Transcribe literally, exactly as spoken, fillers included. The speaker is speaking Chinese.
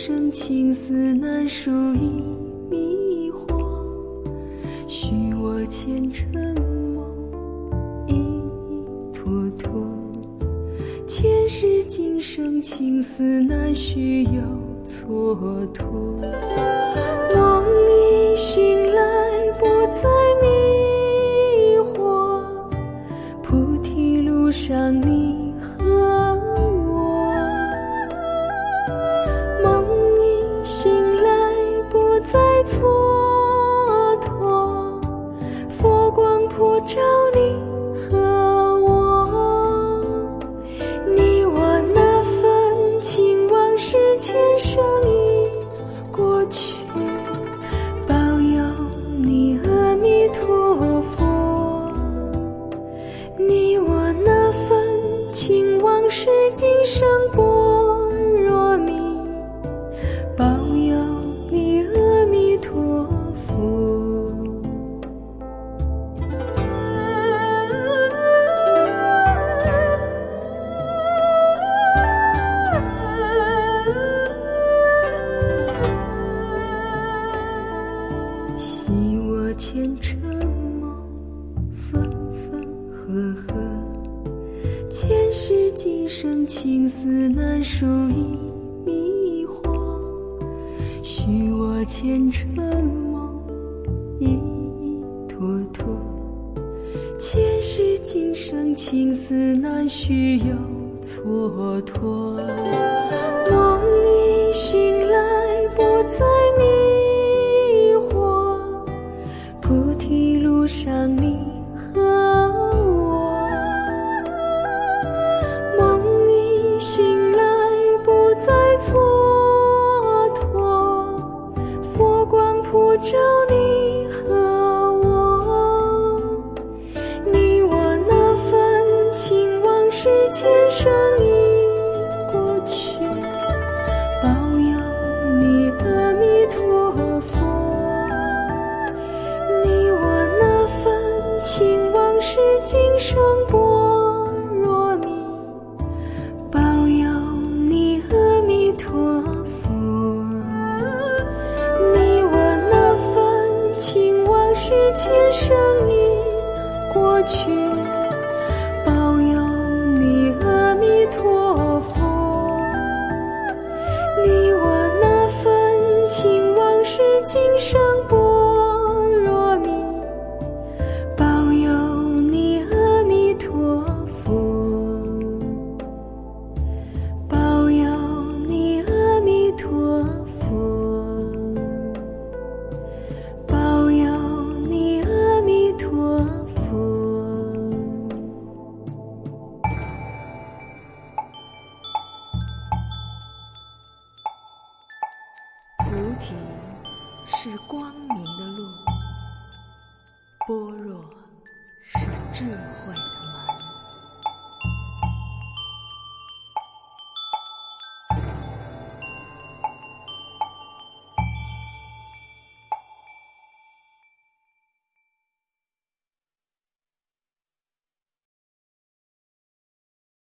生情丝难数已迷惑，许我前尘梦一蹉跎，前世今生情丝难续又蹉跎。梦已醒来不再迷惑，菩提路上你和我。梦已醒来不再蹉跎，佛光普照你和我。你我那份情往事前生已过去，保佑你阿弥陀佛。你我那份情往事今生般若蜜，保佑你阿弥陀佛。惜我前尘梦分分合合，前世今生情丝难数已迷惑，许我前尘梦一蹉跎，前世今生情丝难续又蹉跎。梦已醒来不再迷惑，菩提路上你和我。梦已醒来不再蹉跎，佛光普照你和我。你我那份情往事前生已过去，保佑你阿弥陀佛。你我那份情往事今生般若蜜，保佑你阿弥陀佛。你我那份情往事前生已过去，保佑你阿弥陀佛。你我那份情往事今生般若蜜，保佑你阿弥陀佛。保佑你阿弥陀佛。保佑你阿弥陀佛。菩提是光明的路，般若是智慧。